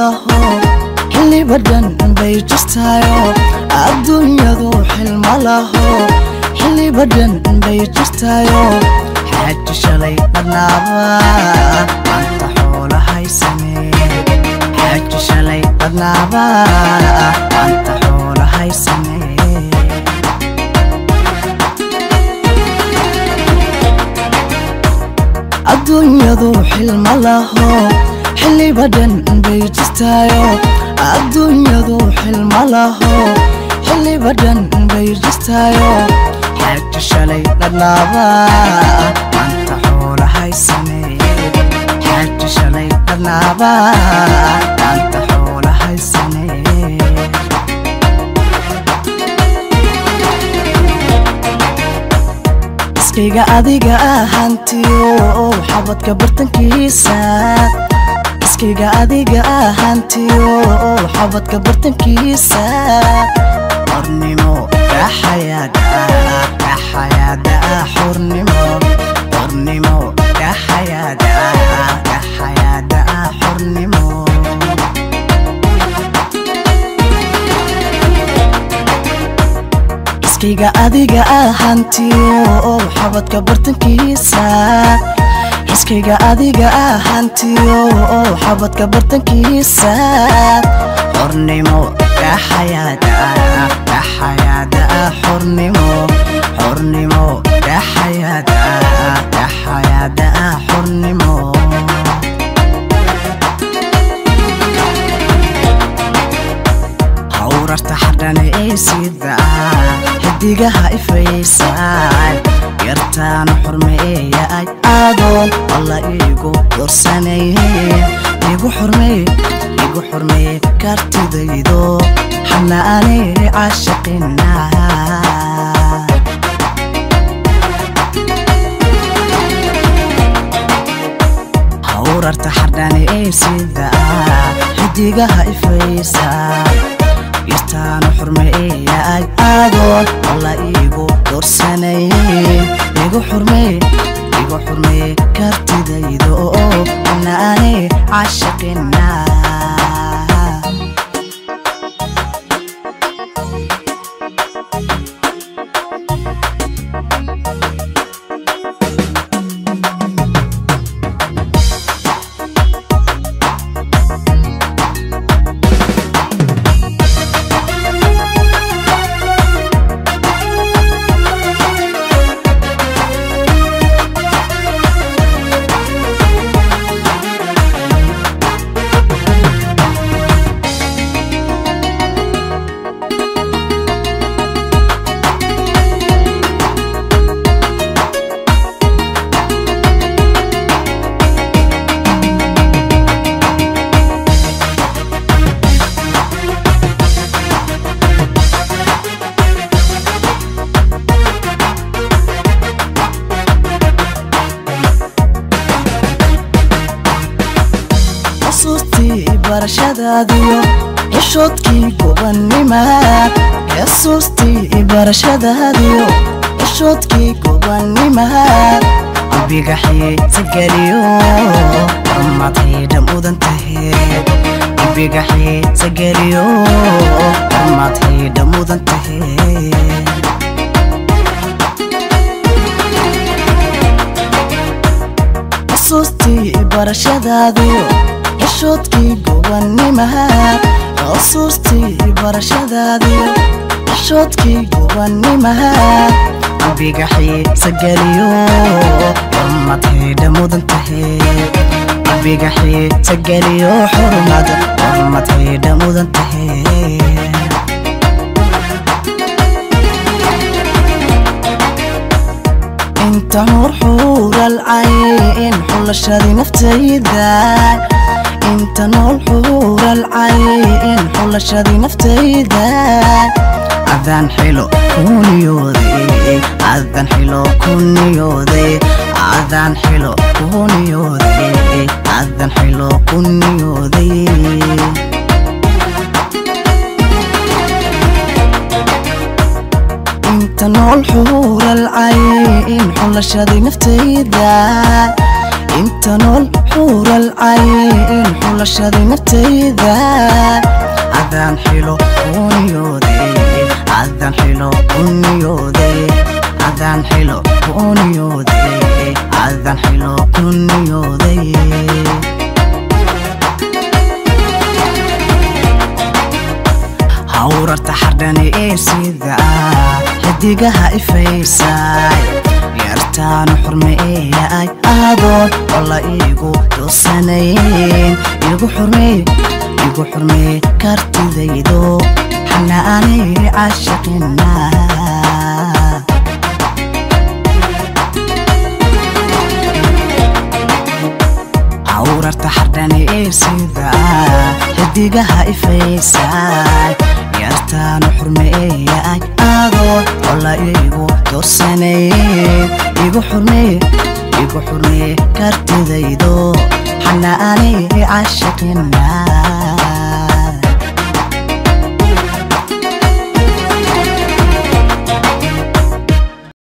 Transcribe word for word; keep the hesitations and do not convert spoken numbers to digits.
malaho xilli badan bay jirtayo adduunyadu xil malaho xilli badan bay jirtayo xaaji shalay badnaaba anta xoolahay samee xaaji shalay badnaaba anta xoolahay samee adduunyadu xil malaho xilli badan bay jirtayo adduunyadu xil malaho xilli badan bay jirtayo xaaji shalay badnaaba anta xoolahay samee xaaji shalay badnaaba anta xoolahay samee iskayga adiga ahantiyo xabadka bartankiisa iskayga adiga ahantiyo xabadka bartankiisa xornimo kaxayada kaxayada xornimo xornimo kaxayada kaxayada xornimo iskayga adiga ahantiyo xabadka bartankiisa iskayga adiga ahantiyo xabadka bartankiisa xornimo kaxayada kaxayada xornimo xornimo kaxayada kaxayada xornimo hawrarta xadhane ee sida xidigaha ifaysan yartaana xurmeeya ay adoon alla igu doorsanayay igu xurmeey igu xurmeey kartidaydo xana aanay caashaqina hawrarta xadhane ee sida xidigaha ifaysan yartaana xurmeeya ay adoon alla igu doorsanayay igu xurmeey igu xurmeey kartidaydo xana aanay caashaqina barashadaadiyo xishoodkii gobannimad xasuustii barashadaadiyo xishoodkii gobannimad qalbiga xiisa geliyo xumaadayda mudan tahay qalbiga xiisa geliyo xumaadayda mudan tahay xasuustii barashadaadiyo xishoodkii gobannimad xasuustii barashadaadiyo xishoodkii gobannimad qalbiga xiisa geliyo xumaadayda mudan tahay qalbiga xiisa geliyo xurmada xumaadayda mudan tahay انت نور حور العين حلشادي نفتيدا انت نور حور العين حلشادي نفتيدا عذان حلو كوني يودي عذان حلو كوني يودي عذان حلو كوني يودي عذان حلو كوني يودي انت نور حور العين حلشادي نفتيدا انت نور حور العين حول الشذي نفتيدا عذان حلو ونيودي عذان حلو ونيودي عذان حلو ونيودي عذان حلو ونيودي هوررت حردني إيه سيدا حديقها إفيساي يرتان حرمي إيه أي أهدون والله إيقو دوسانين إيقو حرمي إيقو حرمي كارتي ذيدو حنا أني عاشقنا هوررت حردني إيه سيدا حديقها إفيساي يرتان حرمي إيه أي أهدون والله إيقو دوسانين إيقو حرمي إيقو حرمي كارتي ذيدو حنا أني عاشقنا